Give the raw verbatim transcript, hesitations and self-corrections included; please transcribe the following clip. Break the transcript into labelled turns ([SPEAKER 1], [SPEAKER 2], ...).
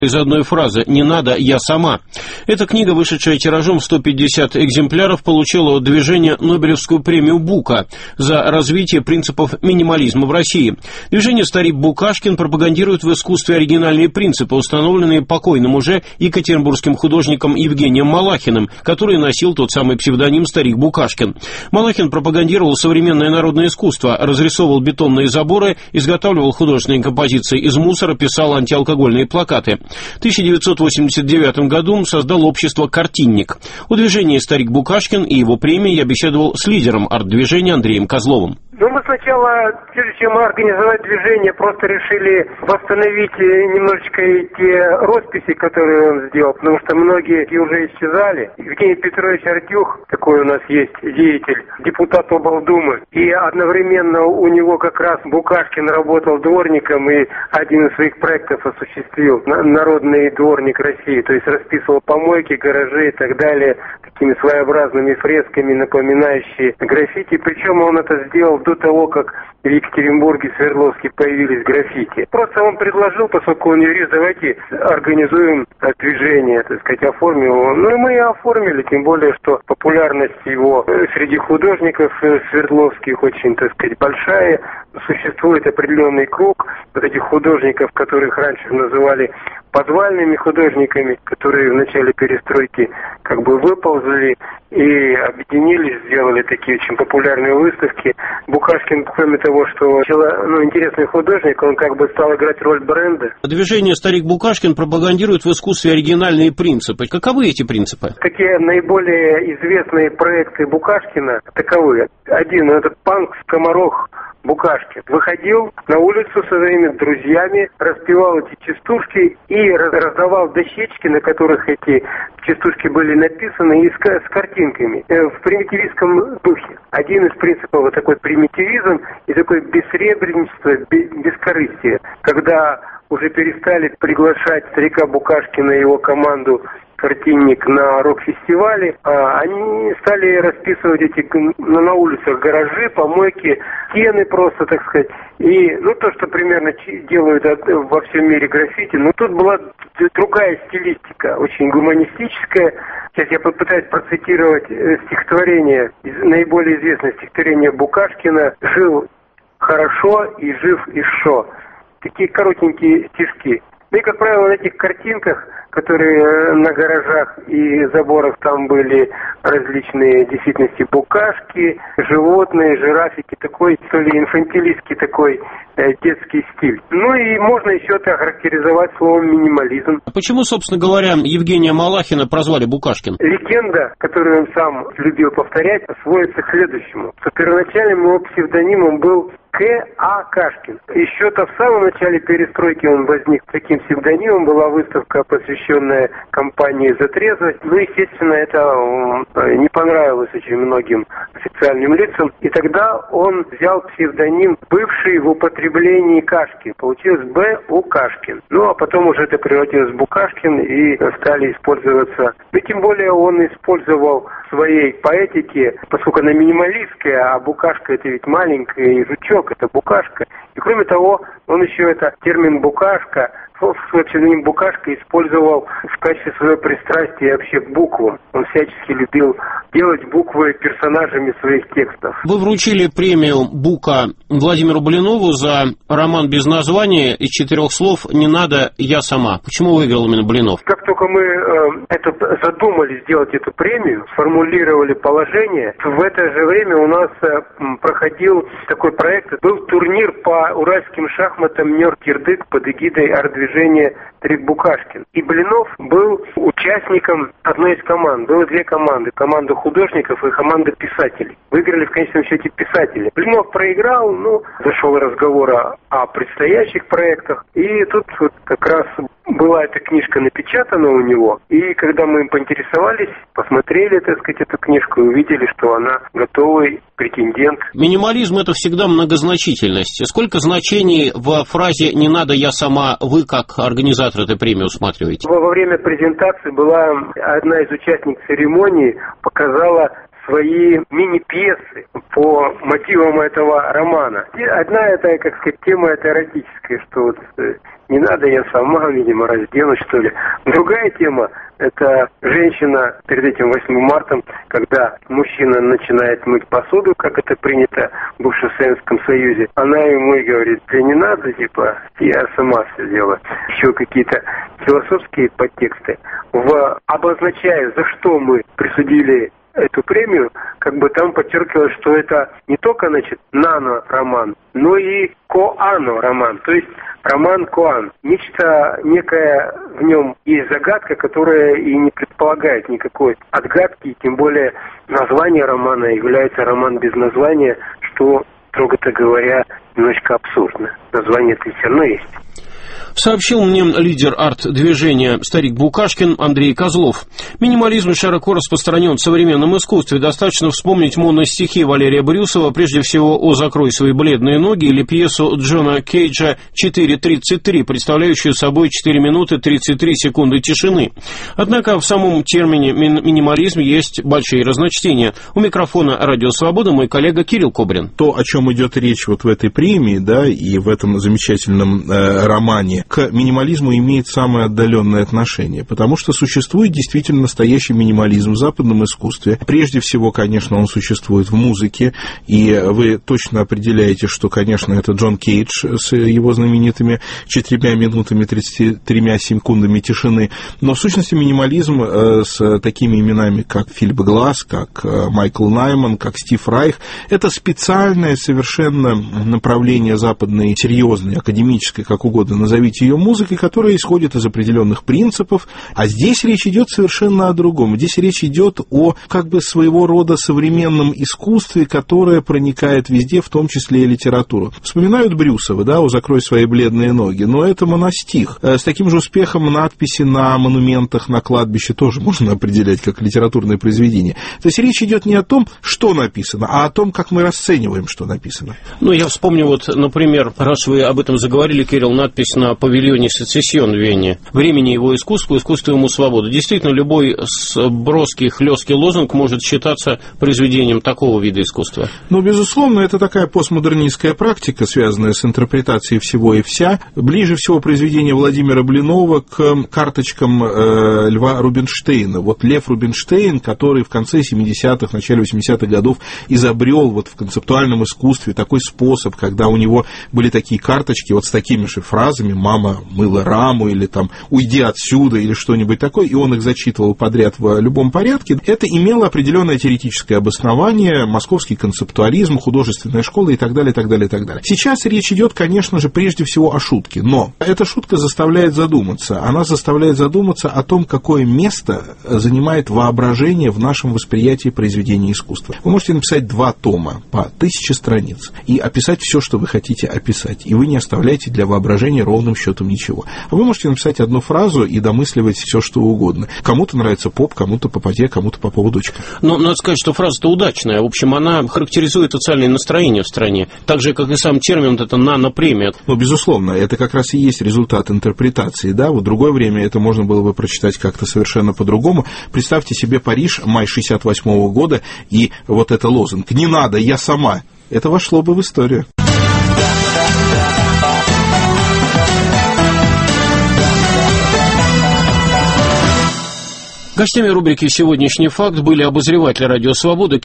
[SPEAKER 1] из одной фразы «Не надо, я сама». Эта книга, вышедшая тиражом в сто пятьдесят экземпляров, получила от движения Нобелевскую премию Бука за развитие принципов минимализма в России. Движение «Старик Букашкин» пропагандирует в искусстве оригинальные принципы, установленные покойным уже екатеринбургским художником Евгением Малахиным, который носил тот самый псевдоним «Старик Букашкин». Малахин пропагандировал современное народное искусство, разрисовывал бетонные заборы, изготавливал художественные композиции из мусора, писал антиалкогольные плакаты. В тысяча девятьсот восемьдесят девятом году создал общество «Картинник». У движения «Старик Букашкин» и его премии я беседовал с лидером арт-движения Андреем Козловым.
[SPEAKER 2] Ну, мы сначала, прежде чем организовать движение, просто решили восстановить немножечко те росписи, которые он сделал, потому что многие уже исчезали. Евгений Петрович Артюх, такой у нас есть деятель, депутат облдумы, и одновременно у него как раз Букашкин работал дворником и один из своих проектов осуществил, народный дворник России, то есть расписывал помойки, гаражи и так далее, такими своеобразными фресками, напоминающие граффити, причем он это сделал до того, как в Екатеринбурге, Свердловске появились граффити. Просто он предложил, поскольку он юрист, давайте организуем движение, так сказать, оформим его. Ну и мы и оформили, тем более, что популярность его среди художников свердловских очень, так сказать, большая. Существует определенный круг вот этих художников, которых раньше называли подвальными художниками, которые в начале перестройки как бы выползли и объединились, сделали такие очень популярные выставки. Букашкин, кроме того, что ну, интересный художник, он как бы стал играть роль бренда.
[SPEAKER 1] Движение «Старик Букашкин» пропагандирует в искусстве оригинальные принципы. Каковы эти принципы?
[SPEAKER 2] Такие наиболее известные проекты Букашкина таковы. Один, это панк «Скоморох» Букашкин. Выходил на улицу со своими друзьями, распевал эти частушки и раздавал дощечки, на которых эти частушки были написаны, и с, с картинками в примитивистском духе. Один из принципов вот такой примитивизм и такое бессребреничество, бескорыстие. Когда уже перестали приглашать старика Букашкина и его команду «Картинник» на рок-фестивале, а они стали расписывать эти на улицах гаражи, помойки, стены просто, так сказать. И, ну, то, что примерно делают во всем мире граффити, но тут была другая стилистика, очень гуманистическая. Сейчас я попытаюсь процитировать стихотворение, наиболее известное стихотворение Букашкина «Жил хорошо и жив и шо». Такие коротенькие стишки. Ну и, как правило, на этих картинках, которые на гаражах и заборах, там были различные действительности букашки, животные, жирафики, такой, то ли инфантилистский такой э, детский стиль. Ну и можно еще это охарактеризовать словом минимализм.
[SPEAKER 1] Почему, собственно говоря, Евгения Малахина прозвали Букашкин?
[SPEAKER 2] Легенда, которую он сам любил повторять, сводится к следующему. Что первоначальным его псевдонимом был К А Кашкин. Еще-то в самом начале перестройки он возник таким псевдонимом, была выставка, посвященная компании «За трезвость». Ну, естественно, это не понравилось очень многим официальным лицам. И тогда он взял псевдоним, бывший в употреблении Кашкин. Получилось Б У Кашкин. Ну, а потом уже это превратилось в Букашкин и стали использоваться. Ну, тем более он использовал в своей поэтике, поскольку она минималистская, а букашка это ведь маленькая, и жучок это букашка. И кроме того, он еще это термин букашка, свой псевдоним Букашка использовал в качестве своего пристрастия вообще к буквам. Он всячески любил делать буквы персонажами своих текстов.
[SPEAKER 1] Вы вручили премию Бука Владимиру Блинову за роман без названия из четырех слов «Не надо, я сама». Почему выиграл именно Блинов?
[SPEAKER 2] Как только мы э, это задумали сделать эту премию, сформулировали положение, в это же время у нас э, проходил такой проект, был турнир по уральским шахматам «Нёр-Кирдык» под эгидой арт-движения «Старик Букашкин». И Блинов был участником одной из команд. Было две команды. Команда художников и команда писателей. Выиграли в конечном счете писатели. Блинов проиграл, ну, зашел разговор о, о предстоящих проектах. И тут вот как раз была эта книжка напечатана у него. И когда мы им поинтересовались, посмотрели, так сказать, эту книжку и увидели, что она готовый претендент.
[SPEAKER 1] Минимализм — это всегда многозначительность. Сколько значений в фразе «не надо, я сама», вы как организатор этой премии усматриваете?
[SPEAKER 2] Во время презентации была одна из участниц церемонии, показала свои мини-пьесы по мотивам этого романа. И одна это, как сказать, тема это эротическая, что вот не надо, я сама, видимо, разденусь, что ли. Другая тема – это женщина перед этим восьмым марта, когда мужчина начинает мыть посуду, как это принято в бывшем Советском Союзе. Она ему и говорит, да не надо, типа, я сама все сделаю. Еще какие-то философские подтексты. В, обозначая, за что мы присудили эту премию, как бы там подчеркивалось, что это не только, значит, нано-роман, но и коано-роман, то есть роман-коан. Нечто, некая в нем есть загадка, которая и не предполагает никакой отгадки, тем более название романа является роман без названия, что, строго-то говоря, немножко абсурдно. Название-то все равно есть.
[SPEAKER 1] Сообщил мне лидер арт-движения «Старик Букашкин» Андрей Козлов. Минимализм широко распространен в современном искусстве. Достаточно вспомнить моностихи Валерия Брюсова, прежде всего «О, закрой свои бледные ноги», или пьесу Джона Кейджа «четыре тридцать три», представляющую собой четыре минуты тридцать три секунды тишины. Однако в самом термине минимализм есть большие разночтения. У микрофона «Радио Свобода» мой коллега Кирилл Кобрин.
[SPEAKER 3] То, о чем идет речь вот в этой премии, да, и в этом замечательном э, романе, к минимализму имеет самое отдаленное отношение, потому что существует действительно настоящий минимализм в западном искусстве. Прежде всего, конечно, он существует в музыке, и вы точно определяете, что, конечно, это Джон Кейдж с его знаменитыми четырьмя минутами тридцатью тремя секундами тишины, но в сущности минимализм с такими именами, как Филипп Гласс, как Майкл Найман, как Стив Райх, это специальное совершенно направление западной, серьезной, академической, как угодно назовите ее музыкой, которая исходит из определенных принципов, а здесь речь идет совершенно о другом. Здесь речь идет о как бы своего рода современном искусстве, которое проникает везде, в том числе и литературу. Вспоминают Брюсова, да, «О, закрой свои бледные ноги», но это моностих. С таким же успехом надписи на монументах, на кладбище тоже можно определять как литературное произведение. То есть речь идет не о том, что написано, а о том, как мы расцениваем, что написано.
[SPEAKER 1] Ну, я вспомню, вот, например, раз вы об этом заговорили, Кирилл, надпись на павильоне «Сецессион» в Вене. «Времени его искусству, искусству ему свободу». Действительно, любой броский, хлесткий лозунг может считаться произведением такого вида искусства.
[SPEAKER 3] Ну, безусловно, это такая постмодернистская практика, связанная с интерпретацией всего и вся. Ближе всего произведение Владимира Блинова к карточкам э, Льва Рубинштейна. Вот Лев Рубинштейн, который в конце семидесятых, начале восьмидесятых годов изобрел вот в концептуальном искусстве такой способ, когда у него были такие карточки вот с такими же фразами: «Мама мыла раму», или там «Уйди отсюда», или что-нибудь такое, и он их зачитывал подряд в любом порядке. Это имело определенное теоретическое обоснование, московский концептуализм, художественная школа и так далее, так далее, так далее. Сейчас речь идет, конечно же, прежде всего о шутке, но эта шутка заставляет задуматься. Она заставляет задуматься о том, какое место занимает воображение в нашем восприятии произведения искусства. Вы можете написать два тома по тысяче страниц и описать все, что вы хотите описать, и вы не оставляете для воображения ровным счетом ничего. А вы можете написать одну фразу и домысливать все, что угодно. Кому-то нравится поп, кому-то попадья, кому-то Попова дочка.
[SPEAKER 1] Но надо сказать, что фраза-то удачная. В общем, она характеризует социальное настроение в стране. Так же, как и сам термин, это нано-премия.
[SPEAKER 3] Ну, безусловно, это как раз и есть результат интерпретации, да. В другое время это можно было бы прочитать как-то совершенно по-другому. Представьте себе Париж, май шестьдесят восьмого года, и вот это лозунг: «Не надо, я сама». Это вошло бы в историю.
[SPEAKER 1] Гостями рубрики «Сегодняшний факт» были обозреватель «Радио Свобода»